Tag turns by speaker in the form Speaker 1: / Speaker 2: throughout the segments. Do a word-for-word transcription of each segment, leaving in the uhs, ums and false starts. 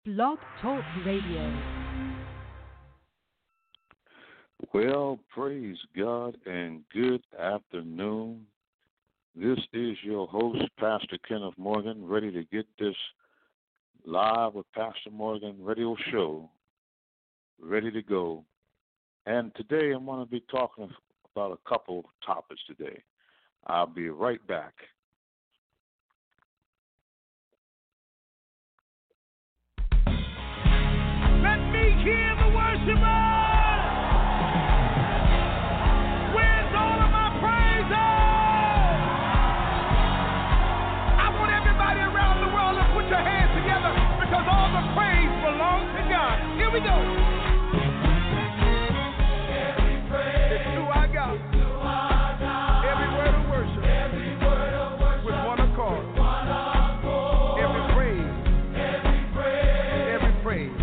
Speaker 1: Blog Talk Radio.
Speaker 2: Well, praise God and good afternoon. This is your host, Pastor Kenneth Morgan, ready to get this live with Pastor Morgan radio show ready to go. And today I'm going to be talking about a couple topics today. I'll be right back.
Speaker 3: Let me hear the worshiper. Where's all of my praises? I want everybody around the world to put your hands together because all the praise belongs to God. Here we go. Every praise is to our God. Every word of worship. Every word of worship. With one accord. One accord. Every praise. Every praise. Every praise.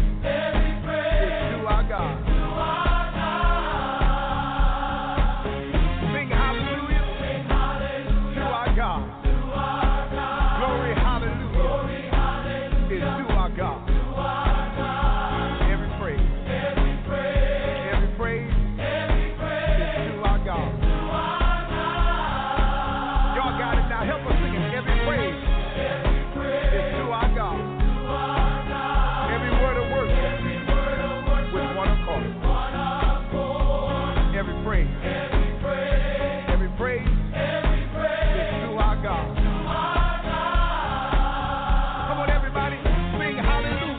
Speaker 3: Come on, everybody, sing hallelujah.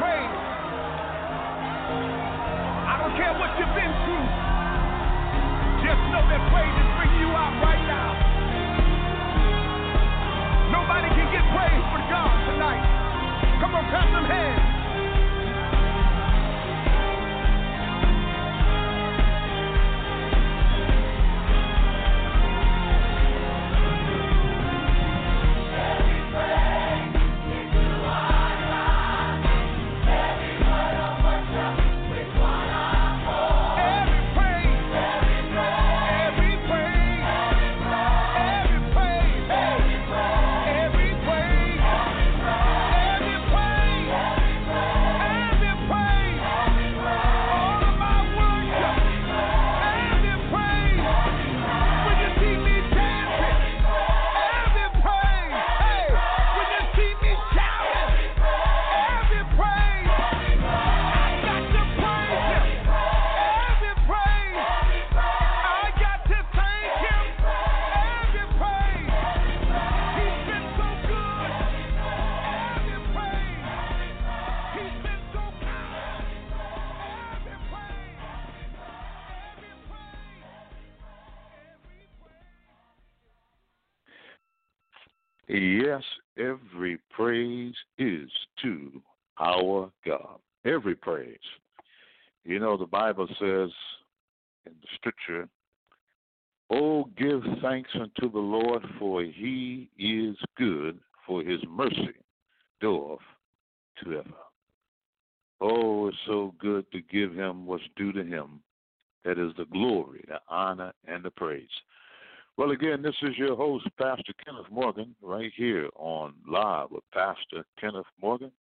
Speaker 3: praise. I don't care what you've been through. Just know that praise is bringing you out right now. Nobody can get praise but God tonight. Come on, clap them hands.
Speaker 2: Yes, every praise is to our God. Every praise. You know, the Bible says in the scripture, "Oh, give thanks unto the Lord, for he is good, for his mercy doeth to ever." Oh, it's so good to give him what's due to him. That is the glory, the honor, and the praise. Well, again, this is your host, Pastor Kenneth Morgan, right here on Live with Pastor Kenneth Morgan.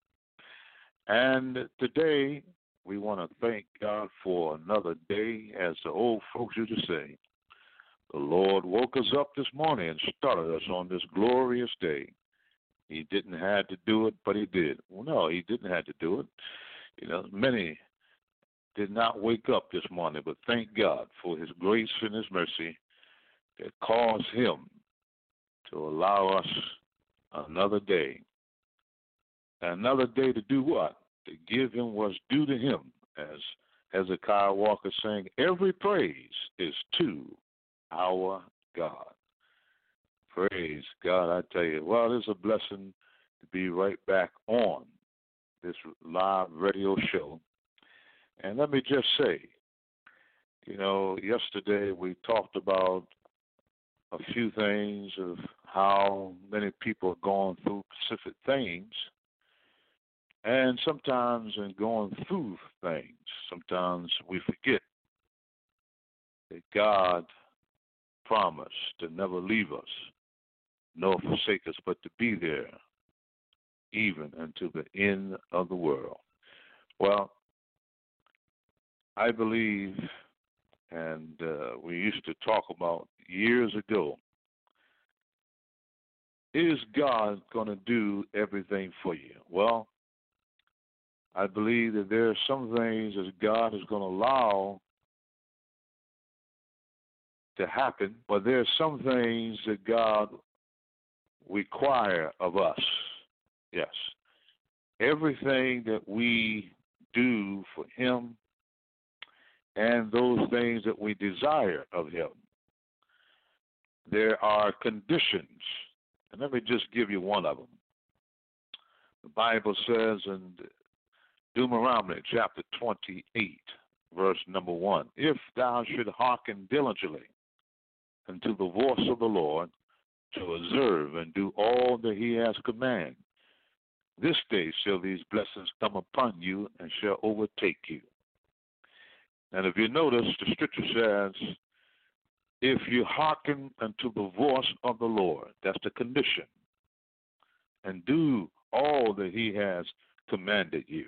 Speaker 2: And today, we want to thank God for another day. As the old folks used to say, the Lord woke us up this morning and started us on this glorious day. He didn't have to do it, but he did. Well, no, he didn't have to do it. You know, many did not wake up this morning, but thank God for his grace and his mercy that caused him to allow us another day. Another day to do what? To give him what's due to him. As Hezekiah Walker sang, every praise is to our God. Praise God, I tell you. Well, it's a blessing to be right back on this live radio show. And let me just say, you know, yesterday we talked about a few things of how many people are going through specific things. And sometimes in going through things, sometimes we forget that God promised to never leave us, nor forsake us, but to be there even until the end of the world. Well, I believe, and uh, we used to talk about years ago, is God going to do everything for you? Well, I believe that there are some things that God is going to allow to happen, but there are some things that God requires of us. Yes. Everything that we do for him and those things that we desire of him, there are conditions. And let me just give you one of them. The Bible says in Deuteronomy chapter twenty-eight, verse number one, if thou should hearken diligently unto the voice of the Lord, to observe and do all that he has commanded, this day shall these blessings come upon you and shall overtake you. And if you notice, the scripture says, if you hearken unto the voice of the Lord, that's the condition, and do all that he has commanded you.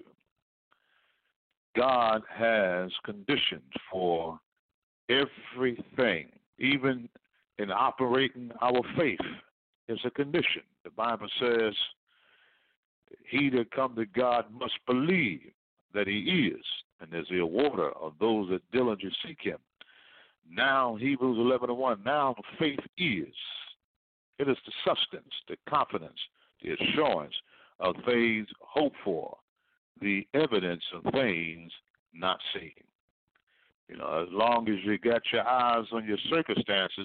Speaker 2: God has conditions for everything, even in operating our faith is a condition. The Bible says, he that come to God must believe that he is, and is the rewarder of those that diligently seek him. Now, Hebrews eleven and one, now faith is. It is the substance, the confidence, the assurance of things hoped for, the evidence of things not seen. You know, as long as you got your eyes on your circumstances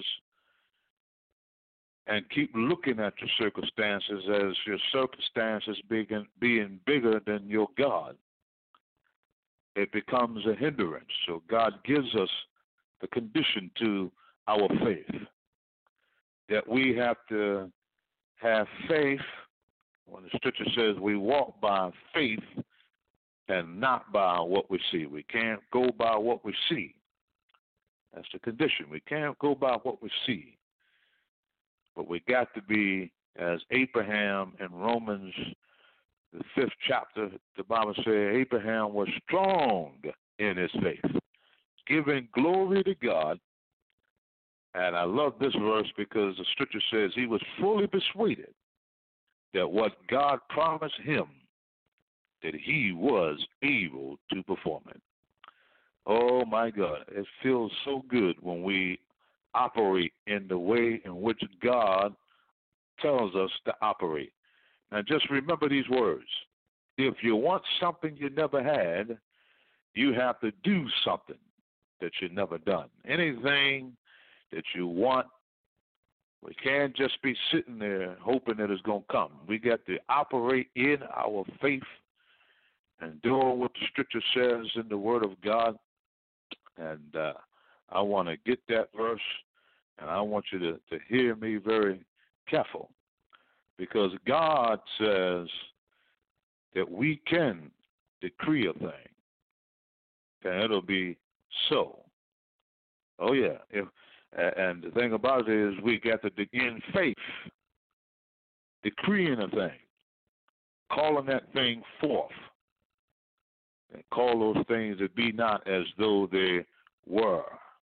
Speaker 2: and keep looking at your circumstances as your circumstances being, being bigger than your God, it becomes a hindrance. So God gives us the condition to our faith, that we have to have faith. When the scripture says we walk by faith and not by what we see. We can't go by what we see. That's the condition. We can't go by what we see. But we got to be, as Abraham in Romans, the fifth chapter, the Bible says Abraham was strong in his faith, giving glory to God. And I love this verse because the scripture says he was fully persuaded that what God promised him, that he was able to perform it. Oh, my God. It feels so good when we operate in the way in which God tells us to operate. Now, just remember these words. If you want something you never had, you have to do something that you've never done. Anything that you want, we can't just be sitting there hoping that it's going to come. We got to operate in our faith and doing what the scripture says in the Word of God. And uh, I want to get that verse, and I want you to, to hear me very careful, because God says that we can decree a thing, and it'll be so. Oh, yeah. If, and the thing about it is we got to, in faith, decreeing a thing, calling that thing forth, and call those things that be not as though they were.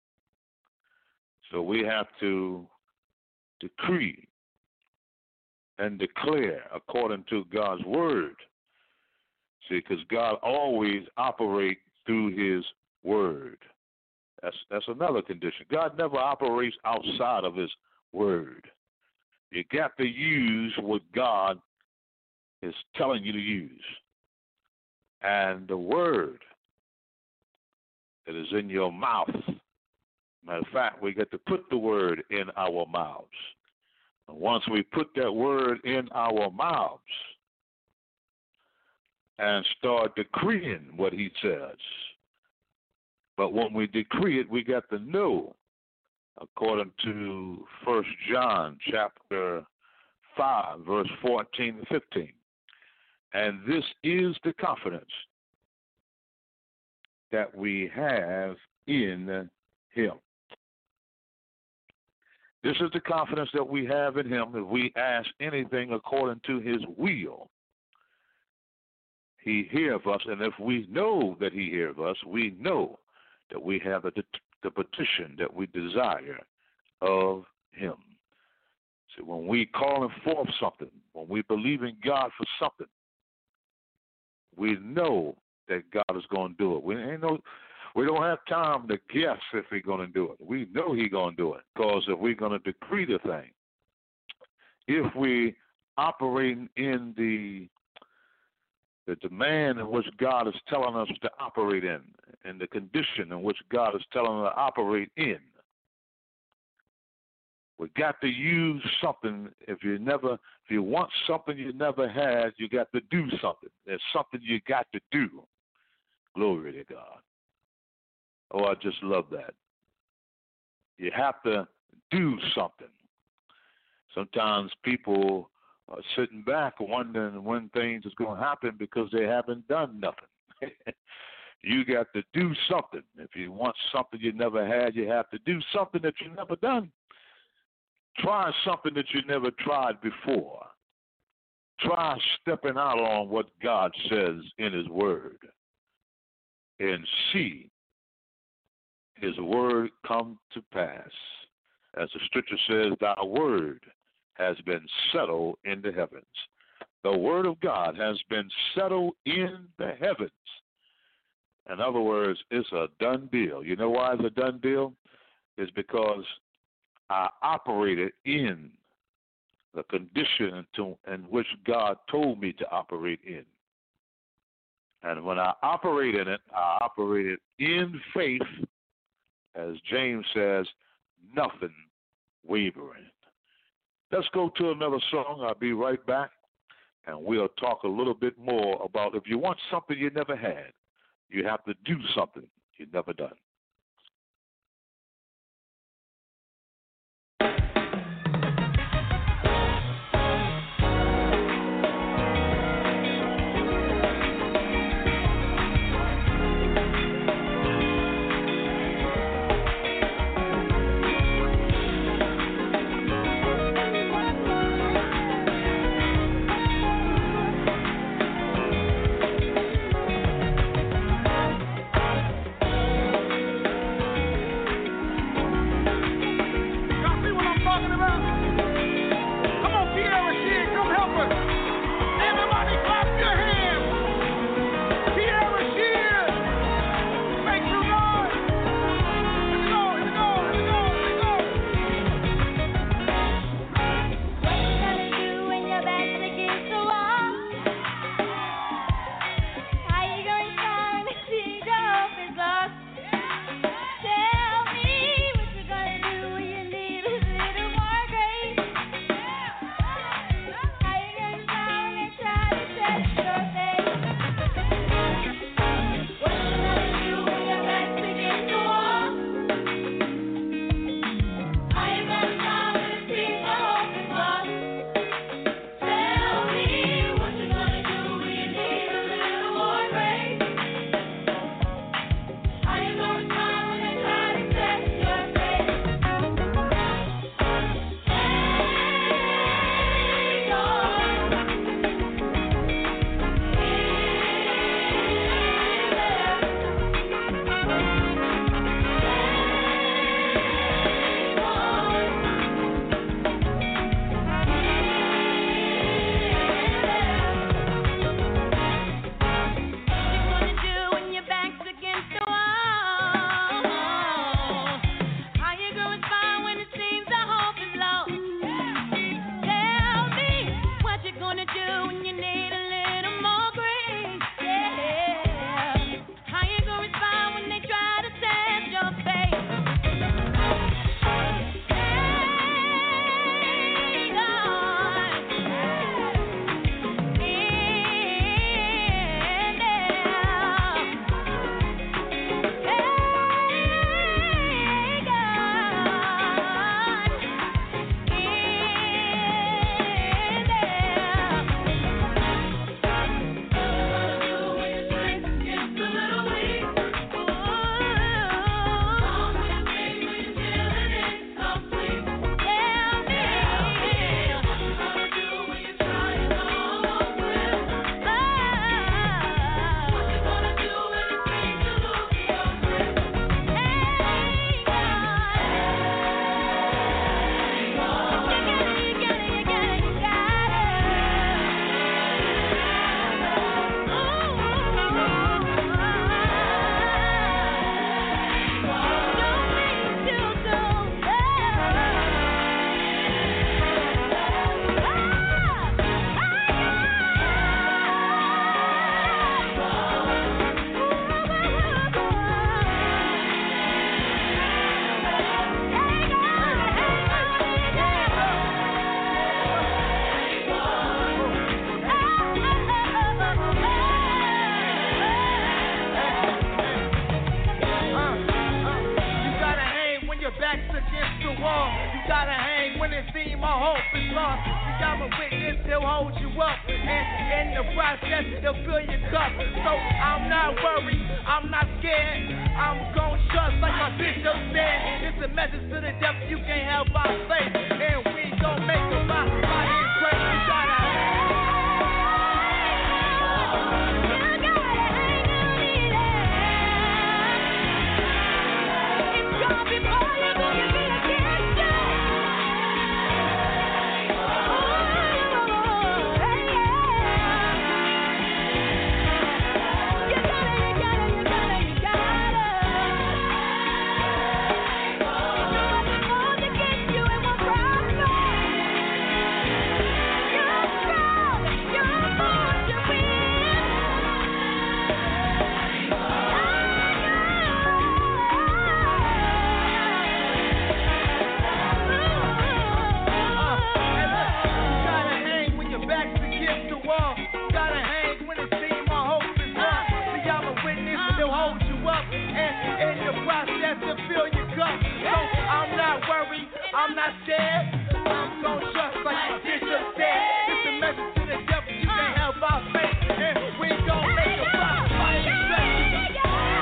Speaker 2: So we have to decree and declare according to God's word. See, because God always operates through his word. That's that's another condition. God never operates outside of his word. You got to use what God is telling you to use. And the word that is in your mouth, matter of fact, we get to put the word in our mouths. And once we put that word in our mouths and start decreeing what he says, but when we decree it, we got to know, according to First John chapter five, verse fourteen and fifteen. And this is the confidence that we have in him. This is the confidence that we have in him. If we ask anything according to his will, he heareth us. And if we know that he heareth us, we know that we have the, the petition that we desire of him. So when we call him forth something, when we believe in God for something, we know that God is going to do it. We ain't no, we don't have time to guess if he's going to do it. We know he's going to do it, because if we're going to decree the thing, if we operate in the the demand in which God is telling us to operate in, and the condition in which God is telling us to operate in, we got to use something. If you never, if you want something you never had, you got to do something. There's something you got to do. Glory to God. Oh, I just love that. You have to do something. Sometimes people are sitting back wondering when things is going to happen because they haven't done nothing. You got to do something. If you want something you never had, you have to do something that you never done. Try something that you never tried before. Try stepping out on what God says in his word and see his word come to pass. As the scripture says, thy word has been settled in the heavens. The word of God has been settled in the heavens. In other words, it's a done deal. You know why it's a done deal? It's because I operated in the condition to, in which God told me to operate in. And when I operate in it, I operate it in faith, as James says, nothing wavering. Let's go to another song. I'll be right back, and we'll talk a little bit more about if you want something you never had, you have to do something you've never done.
Speaker 4: Yeah.
Speaker 3: I said, I'm gonna trust like the bishop said. It's a message to the devil, you can't help our faith. And we gon' make a profit by his grace.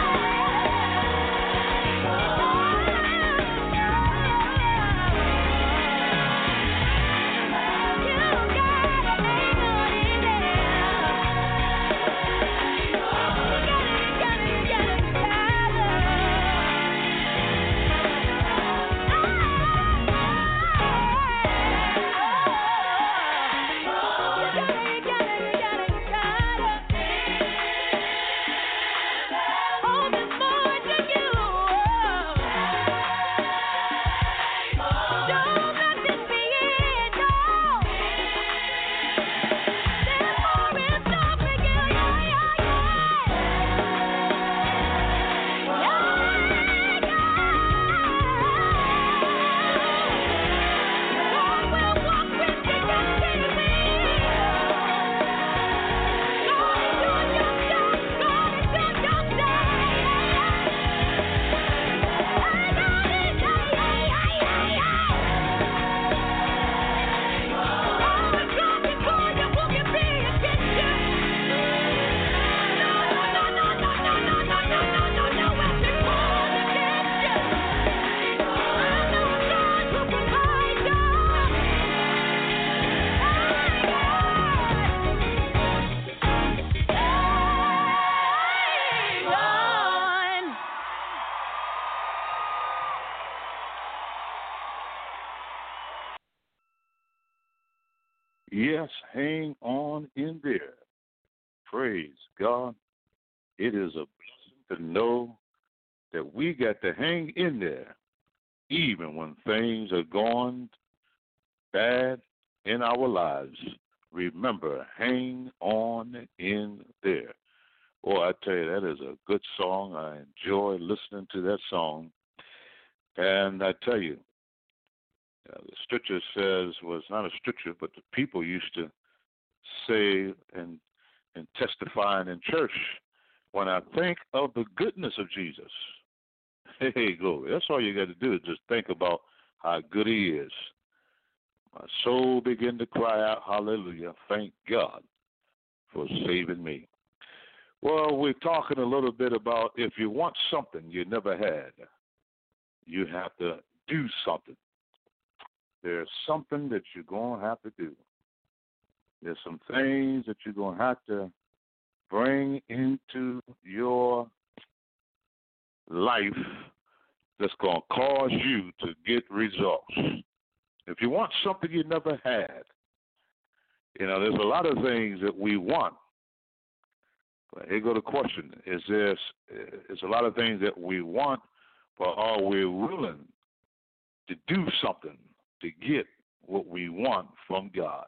Speaker 2: Yes, hang on in there. Praise God. It is a blessing to know that we got to hang in there even when things are going bad in our lives. Remember, hang on in there. Oh, I tell you, that is a good song. I enjoy listening to that song. And I tell you, uh, the scripture says, well, it's not a scripture, but the people used to say and, and testifying in church, when I think of the goodness of Jesus, hey, glory. That's all you got to do is just think about how good he is. My soul began to cry out, hallelujah, thank God for saving me. Well, we're talking a little bit about if you want something you never had, you have to do something. There's something that you're going to have to do. There's some things that you're going to have to bring into your life that's going to cause you to get results. If you want something you never had, you know, there's a lot of things that we want. But here go the question. Is there is a lot of things that we want, but are we willing to do something to get what we want from God?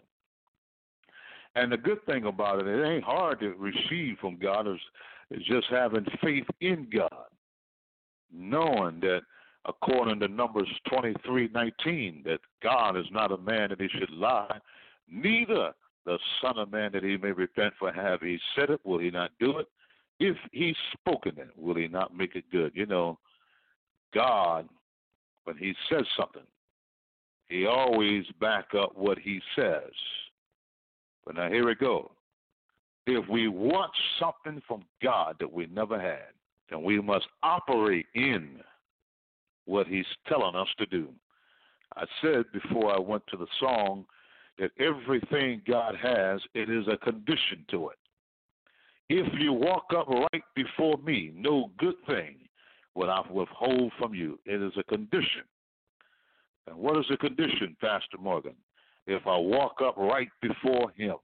Speaker 2: And the good thing about it, it ain't hard to receive from God. It's, it's just having faith in God, knowing that according to Numbers twenty-three nineteen, that God is not a man that he should lie, neither the Son of Man that he may repent. For have he said it, will he not do it? If he's spoken it, will he not make it good? You know, God, when he says something, he always back up what he says. But now here we go. If we want something from God that we never had, then we must operate in what he's telling us to do. I said before I went to the song that everything God has, it is a condition to it. If you walk up right before me, no good thing will I withhold from you. It is a condition. And what is the condition, Pastor Morgan? If I walk up right before him,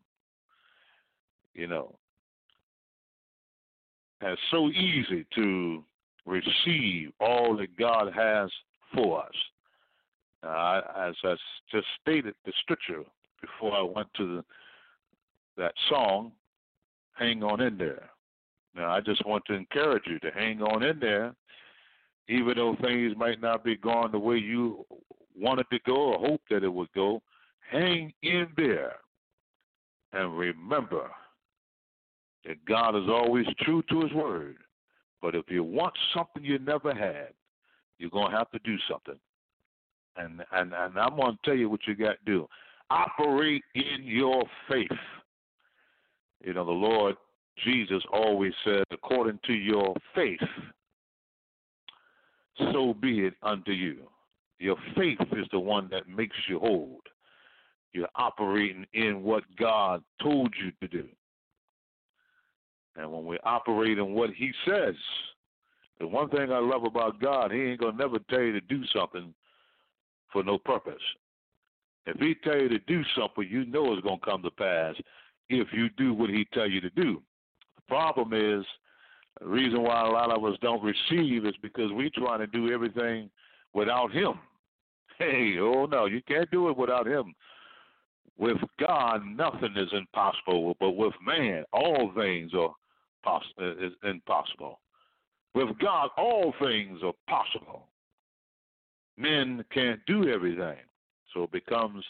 Speaker 2: you know, and it's so easy to receive all that God has for us. Uh, as I just stated the scripture before I went to the, that song, hang on in there. Now, I just want to encourage you to hang on in there, even though things might not be going the way you wanted to go or hope that it would go. Hang in there and remember that God is always true to his word. But if you want something you never had, you're going to have to do something. And, and, and I'm going to tell you what you got to do. Operate in your faith. You know, the Lord Jesus always said, according to your faith, so be it unto you. Your faith is the one that makes you whole. You're operating in what God told you to do. And when we operate in what he says, the one thing I love about God, he ain't going to never tell you to do something for no purpose. If he tell you to do something, you know it's going to come to pass if you do what he tell you to do. The problem is, the reason why a lot of us don't receive is because we trying to do everything without him. Hey, oh no, you can't do it without him. With God, nothing is impossible, but with man, all things are poss- is impossible. With God, all things are possible. Men can't do everything, so it becomes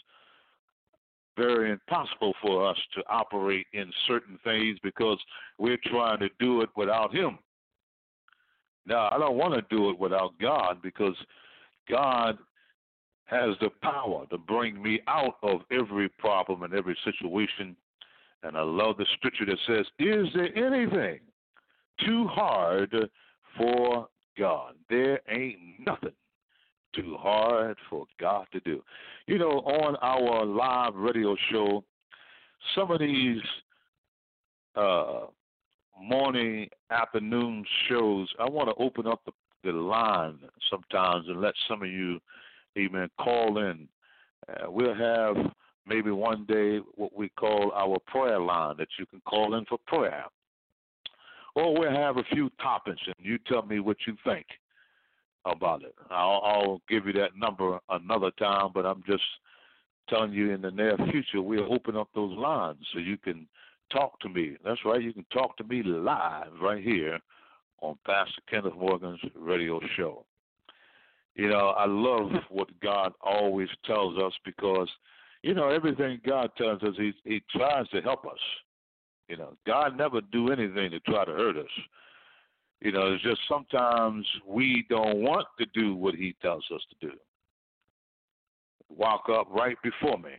Speaker 2: very impossible for us to operate in certain things because we're trying to do it without him. Now, I don't want to do it without God because God has the power to bring me out of every problem and every situation. And I love the scripture that says, is there anything too hard for God? There ain't nothing too hard for God to do. You know, on our live radio show, some of these uh, morning, afternoon shows, I want to open up the, the line sometimes and let some of you, amen, call in. Uh, we'll have maybe one day what we call our prayer line that you can call in for prayer. Or we'll have a few topics and you tell me what you think about it. I'll, I'll give you that number another time, but I'm just telling you in the near future we'll open up those lines so you can talk to me. That's right, you can talk to me live right here on Pastor Kenneth Morgan's radio show. You know, I love what God always tells us because, you know, everything God tells us, he, he tries to help us. You know, God never do anything to try to hurt us. You know, it's just sometimes we don't want to do what he tells us to do. Walk up right before me.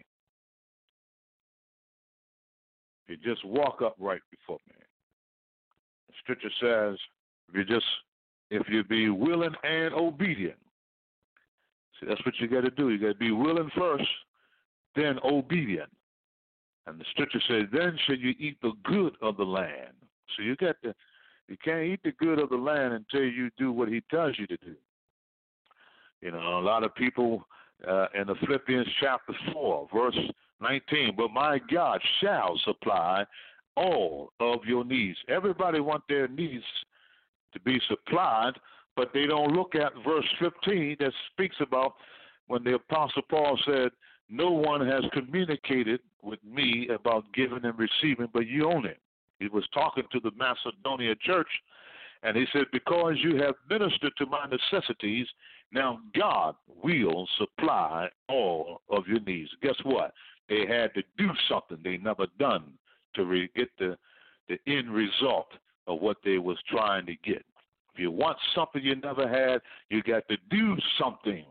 Speaker 2: You just walk up right before me. The scripture says, if you just, if you be willing and obedient. See, that's what you got to do. You got to be willing first, then obedient. And the scripture says, then shall you eat the good of the land. So you got to, you can't eat the good of the land until you do what he tells you to do. You know, a lot of people uh, in the Philippians chapter four, verse nineteen, but my God shall supply all of your needs. Everybody want their needs to be supplied, but they don't look at verse fifteen that speaks about when the Apostle Paul said, no one has communicated with me about giving and receiving, but you own it. He was talking to the Macedonia church, and he said, because you have ministered to my necessities, now God will supply all of your needs. Guess what? They had to do something they never done to re- get the, the end result of what they was trying to get. If you want something you never had, you got to do something.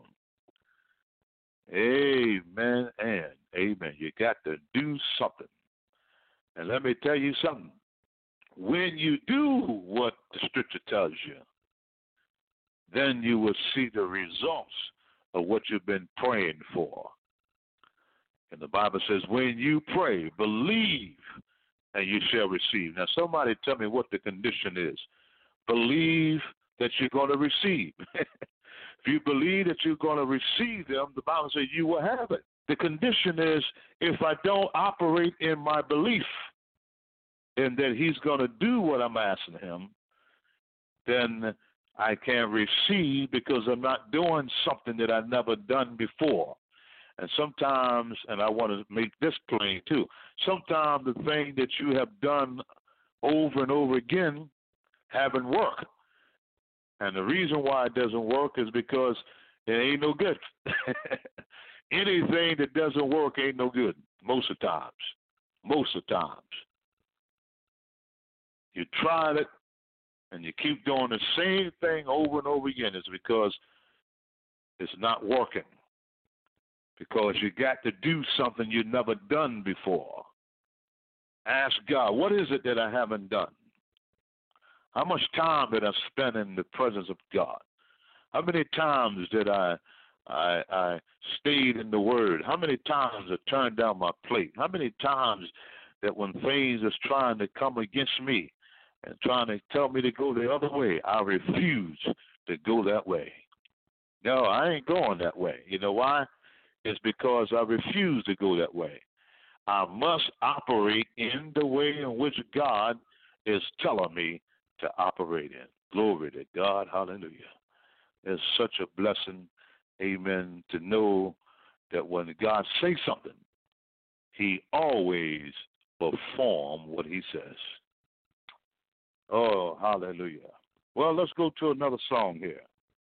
Speaker 2: Amen and amen. You got to do something. And let me tell you something. When you do what the scripture tells you, then you will see the results of what you've been praying for. And the Bible says, when you pray, believe and you shall receive. Now, somebody tell me what the condition is. Believe that you're going to receive. If you believe that you're going to receive them, the Bible says you will have it. The condition is if I don't operate in my belief and that he's going to do what I'm asking him, then I can't receive because I'm not doing something that I've never done before. And sometimes, and I want to make this plain too, sometimes the thing that you have done over and over again haven't worked. And the reason why it doesn't work is because it ain't no good. Anything that doesn't work ain't no good most of the times. Most of the times. You tried it, and you keep doing the same thing over and over again. It's because it's not working. because you got to do something you've never done before. Ask God, what is it that I haven't done? How much time did I spend in the presence of God? How many times did I I, I stayed in the Word? How many times I turned down my plate? How many times that when things is trying to come against me and trying to tell me to go the other way, I refuse to go that way. No, I ain't going that way. You know why? It's because I refuse to go that way. I must operate in the way in which God is telling me to operate in. Glory to God. Hallelujah. It's such a blessing, amen, to know that when God says something, he always perform what he says. Oh, hallelujah. Well, let's go to another song here.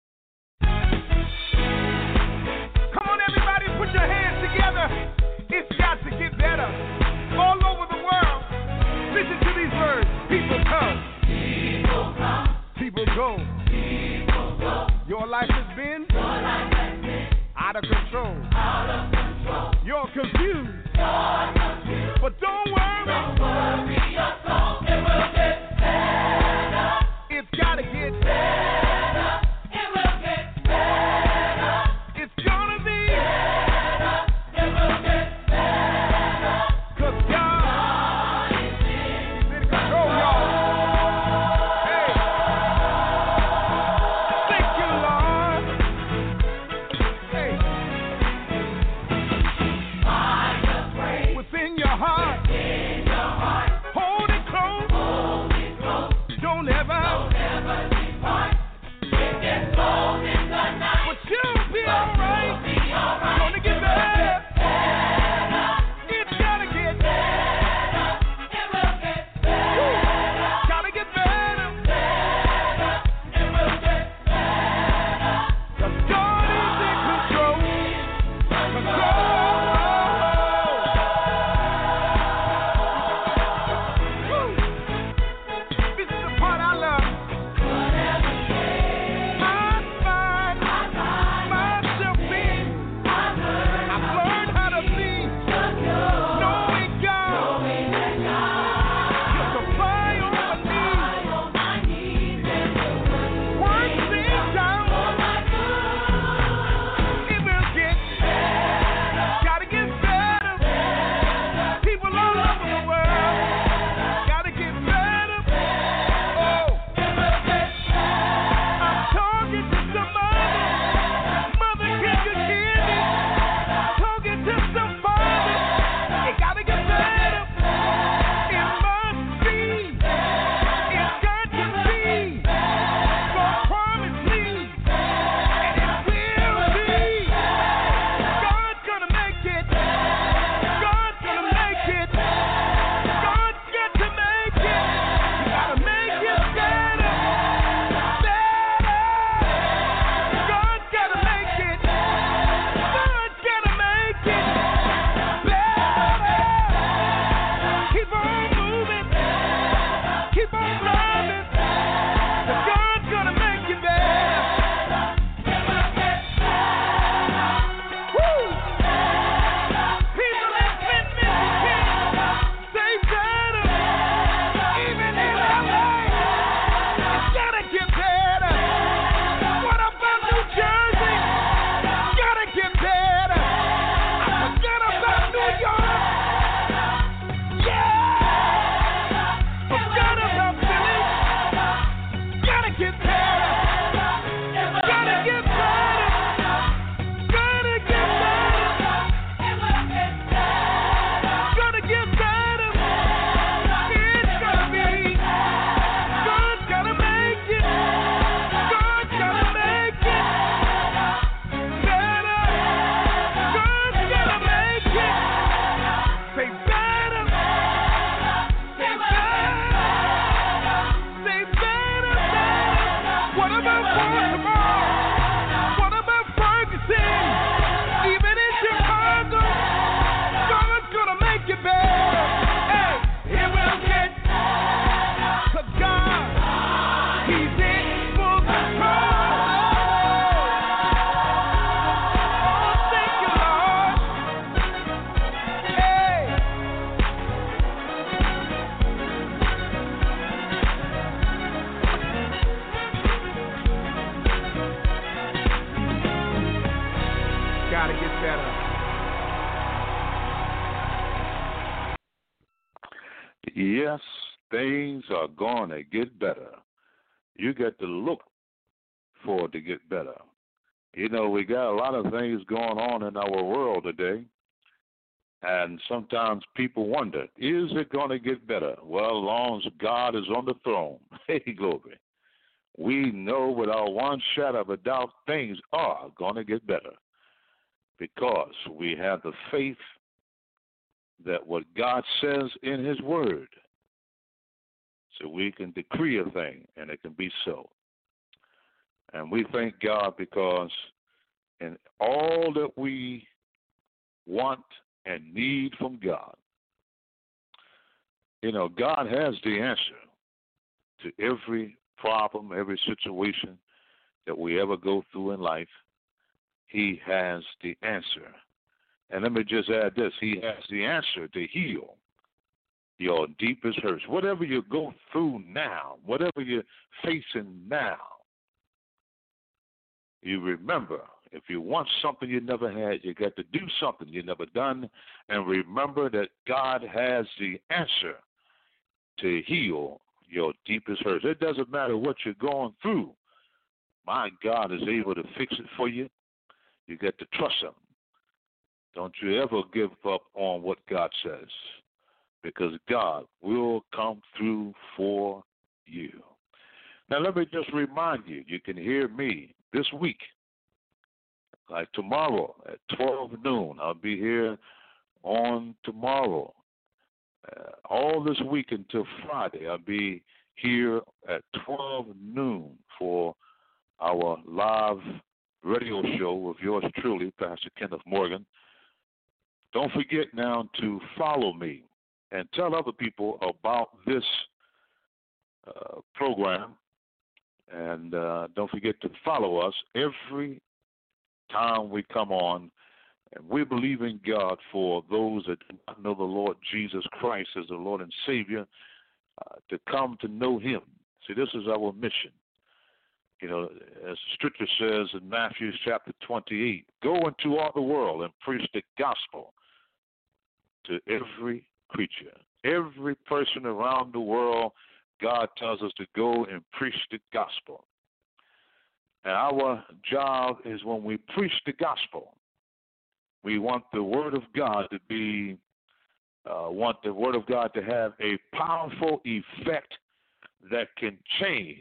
Speaker 3: Come on, everybody, put your hands together. It's got to get better. All over the world, listen to these words. People come. People come. People go. People go. Your life has been, Your life has been out of control. Out of control. You're confused. You're confused. But don't worry. Don't worry your soul. It will get better. It's got to get better. It will get better. It's gonna be better. It will get better. 'Cause God, God is in control, y'all. Hey. Thank you, Lord. Hey. Find a praise within your heart. Within your heart. gotta get better.
Speaker 2: Yes, things are going to get better. You got to look for it to get better. You know, we got a lot of things going on in our world today, and sometimes people wonder, is it going to get better? Well, as long as God is on the throne, hey, glory, we know without one shadow of a doubt things are going to get better because we have the faith that what God says in his word, so we can decree a thing and it can be so. And we thank God because in all that we want and need from God, you know, God has the answer to every problem, every situation that we ever go through in life. He has the answer. And let me just add this. He has the answer to heal your deepest hurts. Whatever you go through now, whatever you're facing now, you remember, if you want something you never had, you got to do something you never done, and remember that God has the answer to heal your deepest hurts. It doesn't matter what you're going through. My God is able to fix it for you. You got to trust him. Don't you ever give up on what God says, because God will come through for you. Now, let me just remind you, you can hear me this week, like tomorrow at twelve noon. I'll be here on tomorrow. Uh, all this week until Friday, I'll be here at twelve noon for our live radio show with yours truly, Pastor Kenneth Morgan. Don't forget now to follow me and tell other people about this uh, program. And uh, don't forget to follow us every time we come on. And we believe in God for those that do not know the Lord Jesus Christ as the Lord and Savior, uh, to come to know him. See, this is our mission. You know, as the scripture says in Matthew chapter twenty-eight, go into all the world and preach the gospel to every creature. Every person around the world, God tells us to go and preach the gospel. And our job is when we preach the gospel, we want the word of God to be, uh, want the word of God to have a powerful effect that can change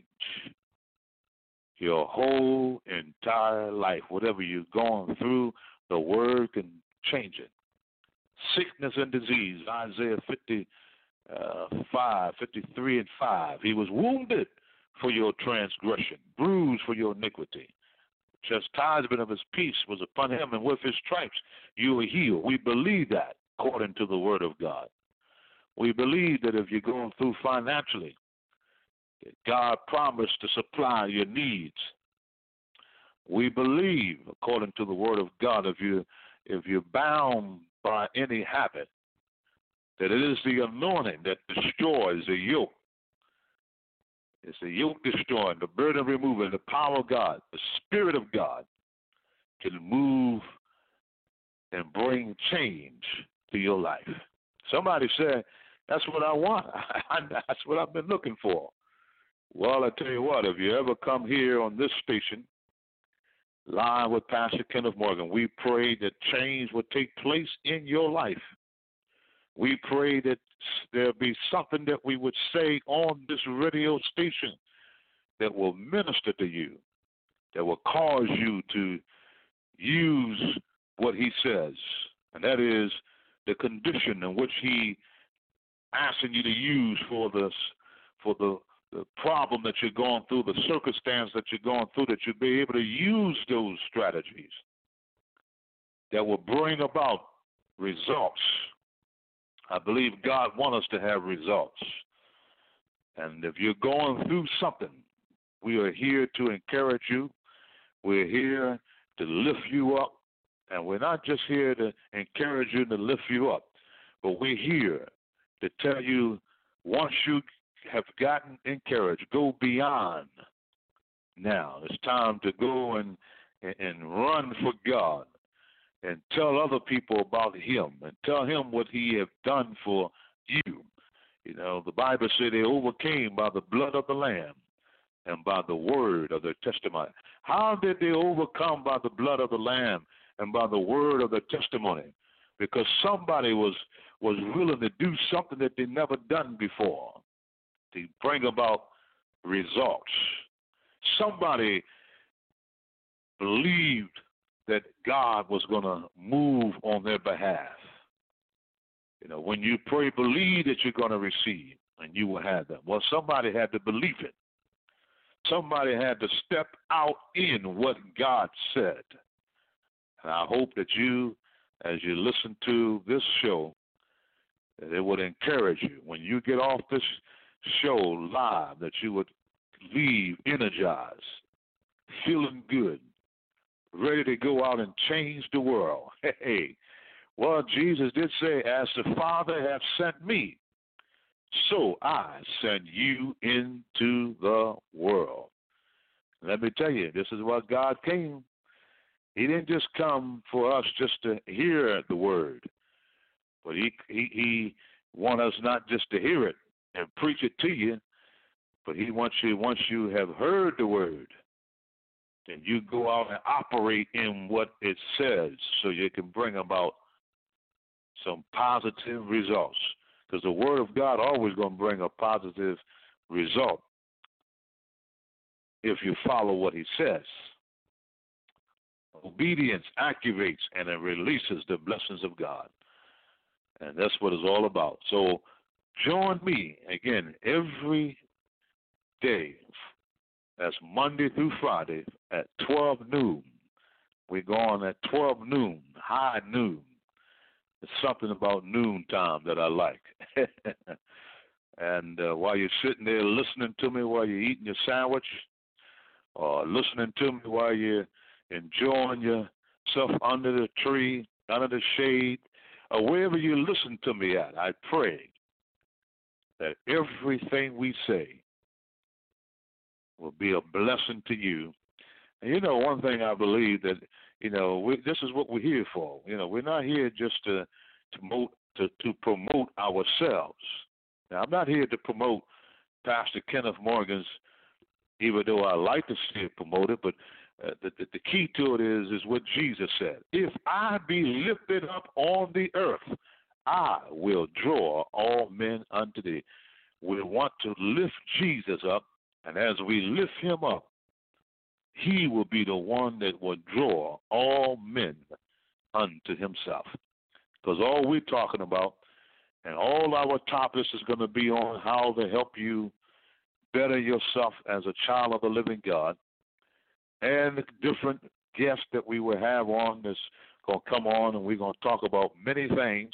Speaker 2: your whole entire life. Whatever you're going through, the word can change it. Sickness and disease, Isaiah fifty-five, fifty-three and five. He was wounded for your transgression, bruised for your iniquity. Chastisement of his peace was upon him, and with his stripes you were healed. We believe that according to the word of God. We believe that if you're going through financially, that God promised to supply your needs. We believe, according to the word of God, if you if you're bound by any habit, that it is the anointing that destroys the yoke. It's the yoke destroying, the burden removing, the power of God, the Spirit of God can move and bring change to your life. Somebody said, that's what I want. That's what I've been looking for. Well, I tell you what, if you ever come here on this station, live with Pastor Kenneth Morgan, we pray that change will take place in your life. We pray that there'll be something that we would say on this radio station that will minister to you, that will cause you to use what he says, and that is the condition in which he asking you to use for this, for the, the problem that you're going through, the circumstance that you're going through, that you'll be able to use those strategies that will bring about results. I believe God wants us to have results. And if you're going through something, we are here to encourage you. We're here to lift you up. And we're not just here to encourage you and to lift you up, but we're here to tell you, once you have gotten encouraged, go beyond now. It's time to go and, and run for God and tell other people about him and tell him what he have done for you. You know, the Bible said they overcame by the blood of the Lamb and by the word of their testimony. How did they overcome by the blood of the Lamb and by the word of their testimony? Because somebody was was willing to do something that they never done before to bring about results. Somebody believed that God was going to move on their behalf. You know, when you pray, believe that you're going to receive, and you will have them. Well, somebody had to believe it. Somebody had to step out in what God said. And I hope that you, as you listen to this show, that it would encourage you. When you get off this show live, that you would leave energized, feeling good, ready to go out and change the world. Hey, well, Jesus did say, as the Father hath sent me, so I send you into the world. Let me tell you, this is what God came. He didn't just come for us just to hear the word, but he he, he wants us not just to hear it and preach it to you, but he wants you, once you have heard the word, then you go out and operate in what it says so you can bring about some positive results. Because the word of God always going to bring a positive result if you follow what he says. Obedience activates and it releases the blessings of God. And that's what it's all about. So join me, again, every day. That's Monday through Friday at twelve noon. We're going at twelve noon, high noon. There's something about noontime that I like. And uh, while you're sitting there listening to me while you're eating your sandwich, or listening to me while you're enjoying yourself under the tree, under the shade, or wherever you listen to me at, I pray that everything we say will be a blessing to you. And you know, one thing I believe that, you know, we, this is what we're here for. You know, we're not here just to to, promote, to to promote ourselves. Now, I'm not here to promote Pastor Kenneth Morgan's, even though I like to see it promoted, but uh, the, the, the key to it is, is what Jesus said. If I be lifted up on the earth, I will draw all men unto thee. We want to lift Jesus up, and as we lift him up, he will be the one that will draw all men unto himself. Because all we're talking about and all our topics is going to be on how to help you better yourself as a child of the living God. And the different guests that we will have on that's going to come on, and we're going to talk about many things.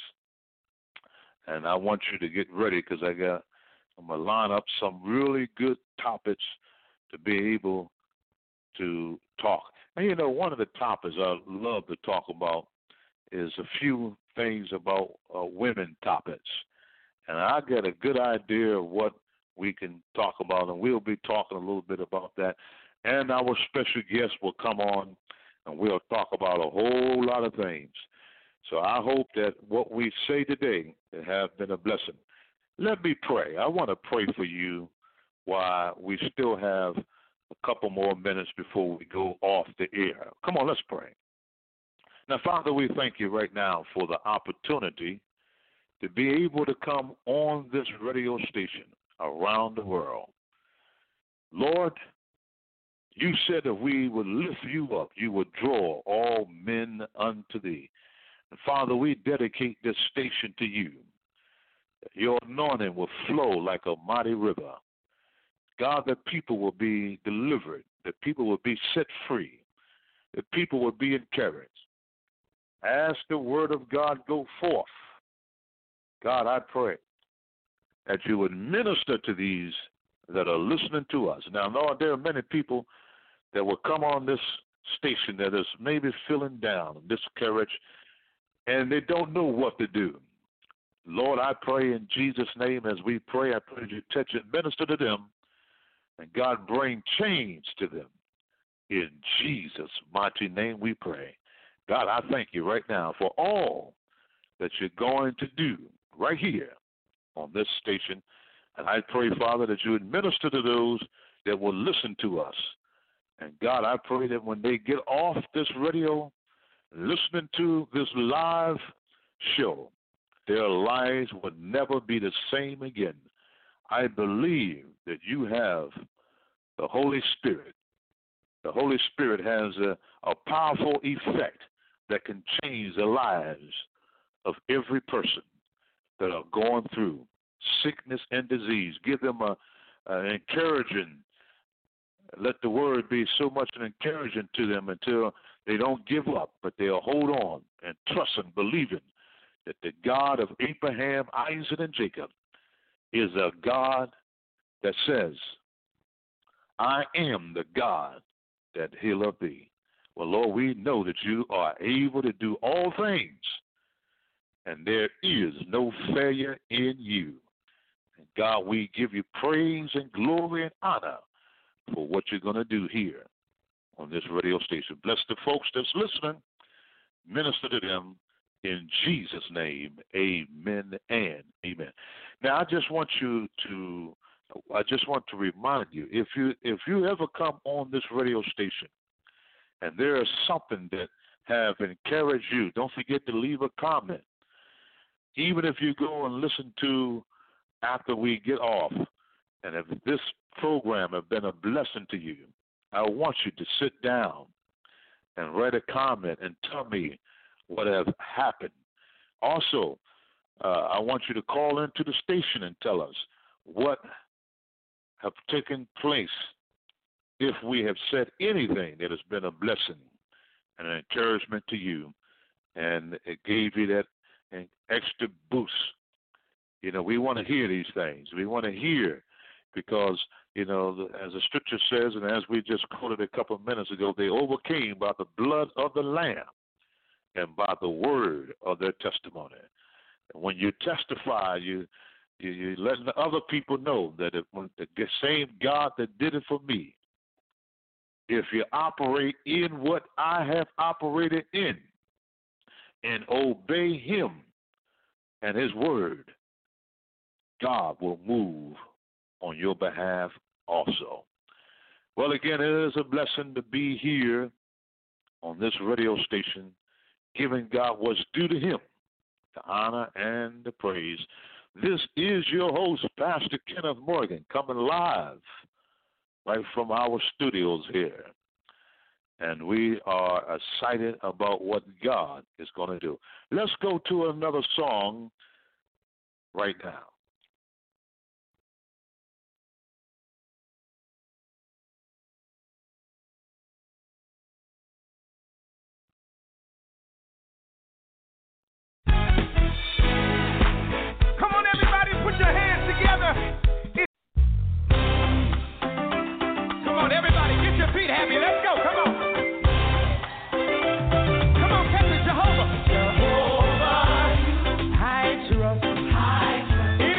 Speaker 2: And I want you to get ready because I got, I'm going to line up some really good topics to be able to talk. And, you know, one of the topics I love to talk about is a few things about uh, women topics. And I get a good idea of what we can talk about, and we'll be talking a little bit about that. And our special guest will come on, and we'll talk about a whole lot of things. So I hope that what we say today have been a blessing. Let me pray. I want to pray for you while we still have a couple more minutes before we go off the air. Come on, let's pray. Now, Father, we thank you right now for the opportunity to be able to come on this radio station around the world. Lord, you said that we would lift you up, you would draw all men unto thee. And Father, we dedicate this station to you. Your anointing will flow like a mighty river. God, that people will be delivered, that people will be set free, that people will be encouraged. As the word of God go forth, God, I pray that you would minister to these that are listening to us. Now, Lord, there are many people that will come on this station that is maybe feeling down, discouraged, and they don't know what to do. Lord, I pray in Jesus' name as we pray, I pray that you touch and minister to them, and God, bring change to them. In Jesus' mighty name we pray. God, I thank you right now for all that you're going to do right here on this station. And I pray, Father, that you would minister to those that will listen to us. And God, I pray that when they get off this radio, listening to this live show, their lives would never be the same again. I believe that you have the Holy Spirit. The Holy Spirit has a, a powerful effect that can change the lives of every person that are going through sickness and disease. Give them a, an encouraging, let the word be so much an encouragement to them until they don't give up, but they'll hold on and trust and believing that the God of Abraham, Isaac, and Jacob is a God that says, I am the God that healeth thee. Well, Lord, we know that you are able to do all things, and there is no failure in you. And God, we give you praise and glory and honor for what you're going to do here on this radio station. Bless the folks that's listening. Minister to them in Jesus' name. Amen and amen. Now, I just want you to, I just want to remind you, if you if you ever come on this radio station and there is something that have encouraged you, don't forget to leave a comment. Even if you go and listen to after we get off, and if this program have been a blessing to you, I want you to sit down and write a comment and tell me what has happened. Also, uh, I want you to call into the station and tell us what have taken place if we have said anything that has been a blessing and an encouragement to you, and it gave you that an extra boost. You know, we want to hear these things. We want to hear because, you know, the, as the scripture says, and as we just quoted a couple of minutes ago, they overcame by the blood of the Lamb and by the word of their testimony. And when you testify, you, you, you're letting the other people know that it, when the same God that did it for me, if you operate in what I have operated in and obey him and his word, God will move on your behalf also. Well, again, it is a blessing to be here on this radio station, giving God what's due to him, the honor and the praise. This is your host, Pastor Kenneth Morgan, coming live right from our studios here. And we are excited about what God is going to do. Let's go to another song right now.
Speaker 3: Come on, everybody, put your hands together. It's... Come on, everybody, get your feet happy. Let's go. Come on. Come on, catch it, Jehovah. Jehovah, I trust. I trust.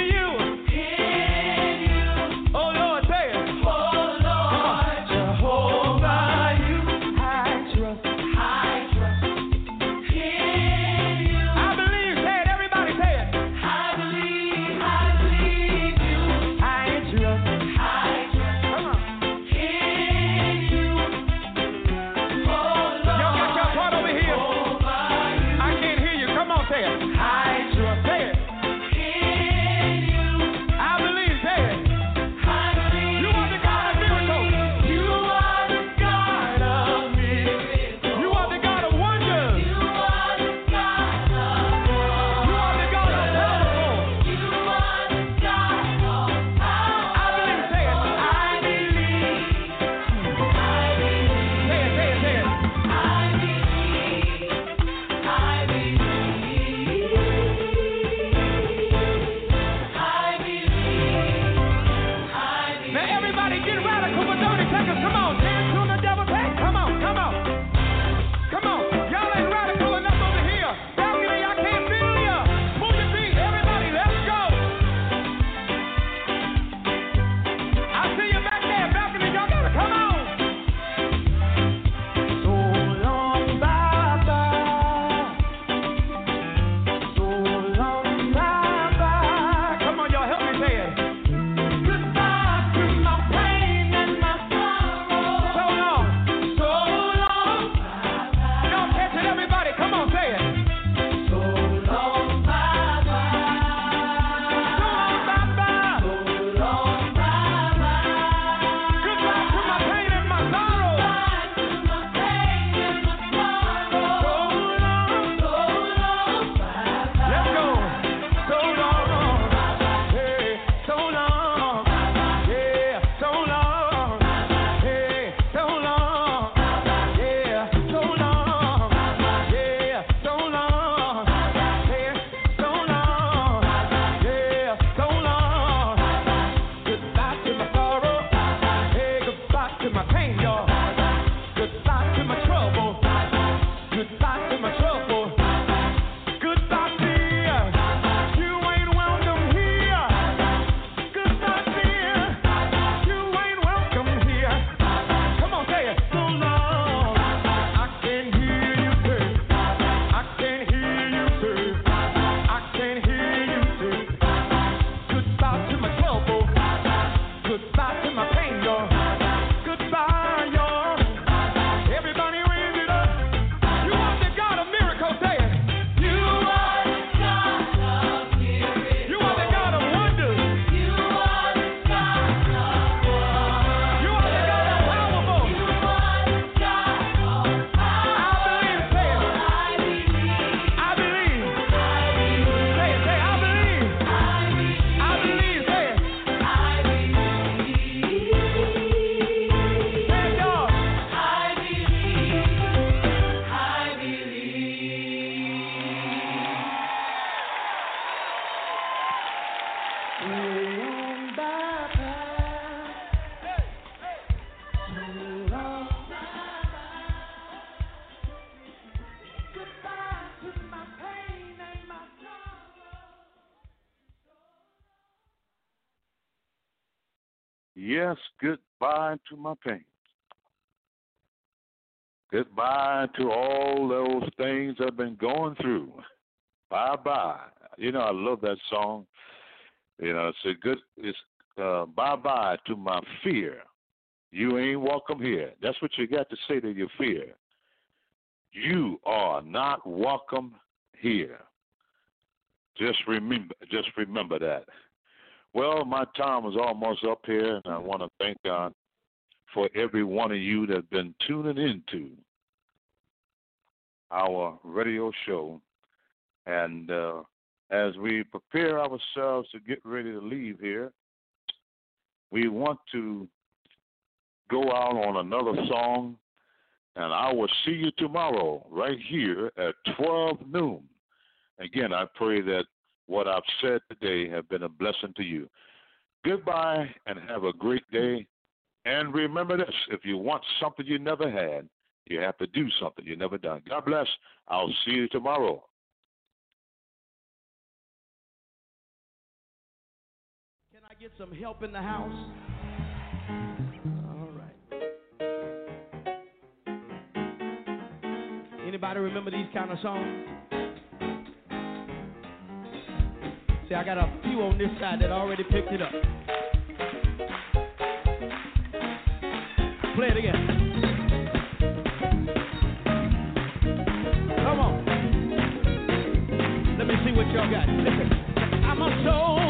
Speaker 2: yes, goodbye to my pain. Goodbye to all those things I've been going through. Bye-bye. You know, I love that song. You know, it's a good, it's uh, bye-bye to my fear. You ain't welcome here. That's what you got to say to your fear. You are not welcome here. Just remember, just remember that. Well, my time is almost up here, and I want to thank God for every one of you that's been tuning into our radio show. And uh, as we prepare ourselves to get ready to leave here, we want to go out on another song, and I will see you tomorrow right here at twelve noon. Again, I pray that what I've said today have been a blessing to you. Goodbye and have a great day. And remember this, if you want something you never had, you have to do something you never done. God bless. I'll see you tomorrow.
Speaker 3: Can I get some help in the house? All right. Anybody remember these kind of songs? See, I got a few on this side that already picked it up. Play it again. Come on. Let me see what y'all got. Listen. I'm a soul.